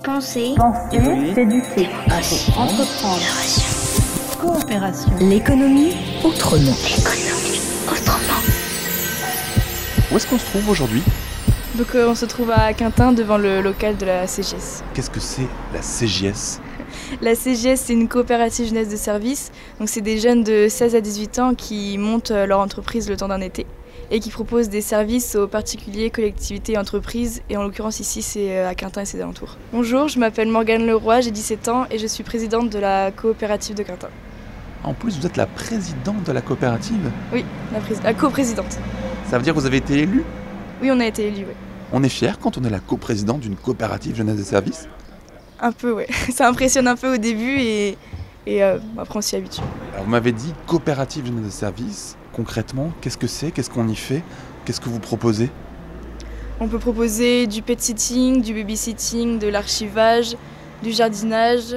Penser, s'éduquer, entreprendre, coopération. L'économie autrement. Où est-ce qu'on se trouve aujourd'hui ? Donc on se trouve à Quintin devant le local de la CGS. Qu'est-ce que c'est la CGS ? La CGS, c'est une coopérative jeunesse de service. Donc c'est des jeunes de 16 à 18 ans qui montent leur entreprise le temps d'un été et qui proposent des services aux particuliers, collectivités et entreprises. Et en l'occurrence ici, c'est à Quintin et ses alentours. Bonjour, je m'appelle Morgane Leroy, j'ai 17 ans et je suis présidente de la coopérative de Quintin. En plus, vous êtes la présidente de la coopérative ? Oui, la coprésidente. Ça veut dire que vous avez été élue ? Oui, on a été élus, oui. On est fiers quand on est la coprésidente d'une coopérative jeunesse de service ? Un peu, ouais. Ça impressionne un peu au début et après on s'y habitue. Alors, vous m'avez dit coopérative jeunesse de service. Concrètement, qu'est-ce que c'est ? Qu'est-ce qu'on y fait ? Qu'est-ce que vous proposez ? On peut proposer du pet-sitting, du babysitting, de l'archivage, du jardinage.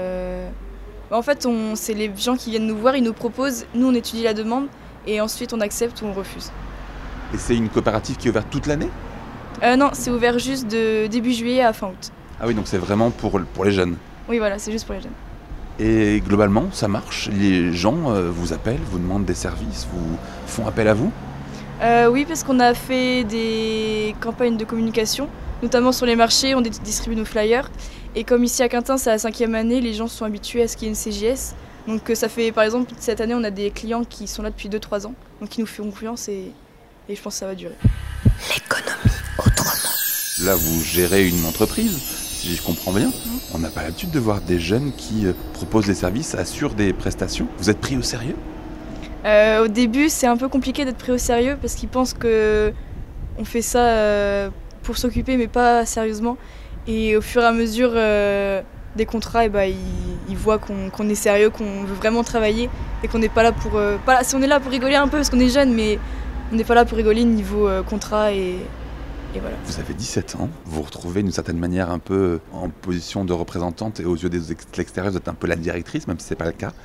En fait, c'est les gens qui viennent nous voir, ils nous proposent, nous on étudie la demande et ensuite on accepte ou on refuse. Et c'est une coopérative qui est ouverte toute l'année ? Non, c'est ouvert juste de début juillet à fin août. Ah oui, donc c'est vraiment pour les jeunes. Oui, voilà, c'est juste pour les jeunes. Et globalement, ça marche ? Les gens vous appellent, vous demandent des services, vous font appel à vous ? Oui, parce qu'on a fait des campagnes de communication, notamment sur les marchés, on distribue nos flyers. Et comme ici à Quintin, c'est la 5e année, les gens sont habitués à ce qu'il y ait une CGS. Donc ça fait, par exemple, cette année, on a des clients qui sont là depuis 2-3 ans, donc qui nous font confiance et je pense que ça va durer. L'économie autrement. Là, vous gérez une entreprise, si je comprends bien. On n'a pas l'habitude de voir des jeunes qui proposent des services, assurent des prestations. Vous êtes pris au sérieux ? Au début, c'est un peu compliqué d'être pris au sérieux parce qu'ils pensent qu'on fait ça pour s'occuper, mais pas sérieusement. Et au fur et à mesure des contrats, ils voient qu'on est sérieux, qu'on veut vraiment travailler et qu'on n'est pas là pour... si on est là pour rigoler un peu parce qu'on est jeune, mais on n'est pas là pour rigoler niveau contrat et voilà. Vous avez 17 ans, vous vous retrouvez d'une certaine manière un peu en position de représentante et aux yeux de l'extérieur, vous êtes un peu la directrice, même si ce n'est pas le cas.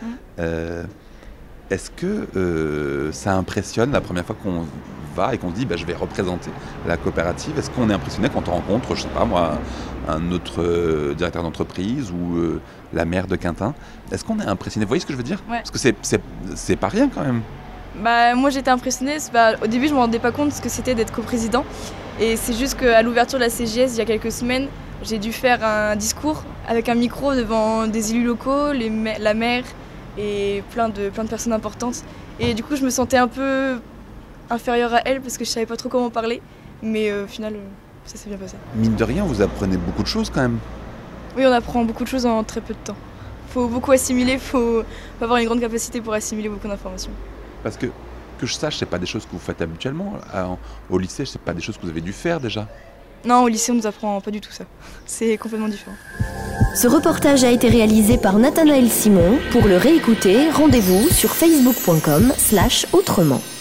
Est-ce que ça impressionne la première fois qu'on va et qu'on se dit je vais représenter la coopérative ? Est-ce qu'on est impressionné quand on rencontre, je sais pas moi, un autre directeur d'entreprise ou la maire de Quintin ? Est-ce qu'on est impressionné ? Vous voyez ce que je veux dire ? Ouais. Parce que c'est pas rien quand même. Moi j'étais impressionnée, au début je ne me rendais pas compte ce que c'était d'être coprésident. Et c'est juste qu'à l'ouverture de la CGS, il y a quelques semaines, j'ai dû faire un discours avec un micro devant des élus locaux, la maire et plein de personnes importantes. Et du coup, je me sentais un peu inférieure à elle parce que je savais pas trop comment parler. Mais au final, ça s'est bien passé. Mine de rien, vous apprenez beaucoup de choses quand même. Oui, on apprend beaucoup de choses en très peu de temps. Faut beaucoup assimiler, faut avoir une grande capacité pour assimiler beaucoup d'informations. Parce que je sache, c'est pas des choses que vous faites habituellement. Au lycée, c'est pas des choses que vous avez dû faire déjà. Non, au lycée, on nous apprend pas du tout ça. C'est complètement différent. Ce reportage a été réalisé par Nathanaël Simon. Pour le réécouter, rendez-vous sur facebook.com/autrement.